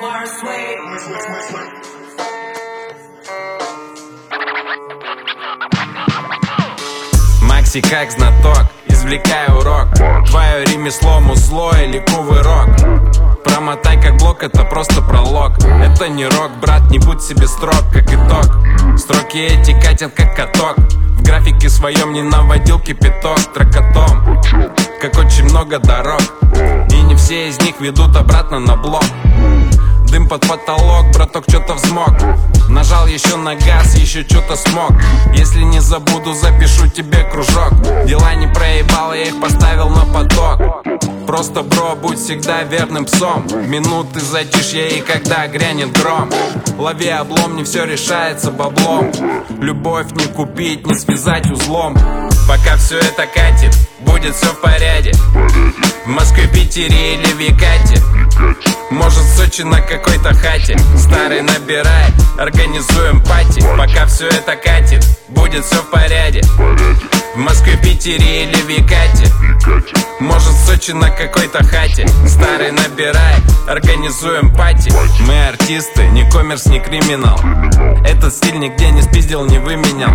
Макси как знаток, извлекаю урок. Твое ремесло музло или кувырок. Промотай как блок, это просто пролог. Это не рок, брат, не будь себе строг, как итог. Строки эти катят как каток. В графике своем не наводил кипяток тракотом. Как очень много дорог, и не все из них ведут обратно на блок. Дым под потолок, браток что-то взмок. Нажал еще на газ, еще что-то смог. Если не забуду, запишу тебе кружок. Дела не проебал, я их поставил на поток. Просто, бро, будь всегда верным псом. Минуты затишья и когда грянет гром. Лови облом, не все решается баблом. Любовь не купить, не связать узлом. Пока все это катит, будет все в порядке. В Москве, Питере или в Екате. Может, в Сочи на какой-то хате. Старый набирай, организуем пати. Пока все это катит, будет все в порядке. В Москве, Питере или в Екате. Может, в Сочи на какой-то хате. Старый набирай, организуем пати. Мы артисты, не коммерс, не криминал. Этот стиль нигде не спиздил, не выменял.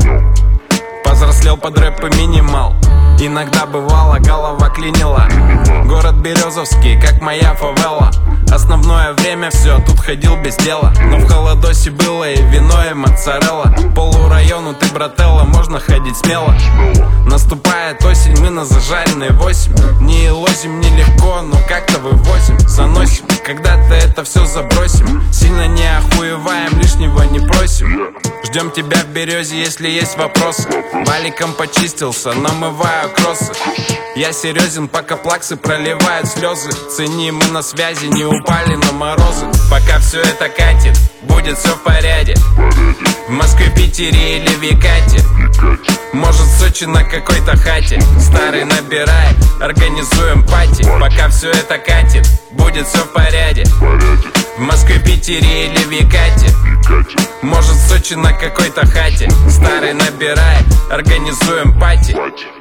Повзрослел под рэп и минимал. Иногда бывало, голова клинила. Город Березовский, как моя фавела. Основное время все, тут ходил без дела. Но в холодосе было и вино, и моцарелла. Полурайону ты, брателла, можно ходить смело. Наступает осень, мы на зажаренной 8. Не лозим нелегко, но как-то вывозим. Заносим, когда-то это все забросим. Сильно не охуеваем, лишнего не просим. Ждем тебя в Березе, если есть вопросы. Валиком почистился, намываю кроссы. Я серьезен, пока плаксы проливают слезы. Цени, мы на связи, не упали на морозы. Пока все это катит, будет все в порядке. В Москве, Питере или в Екате. Может, в Сочи на какой-то хате. Старый набирай, организуем пати. Пока все это катит, будет все в порядке. В Москве, Питере или в Екате. Может, в Сочи на какой-то хате. Старый набирай, организуем пати.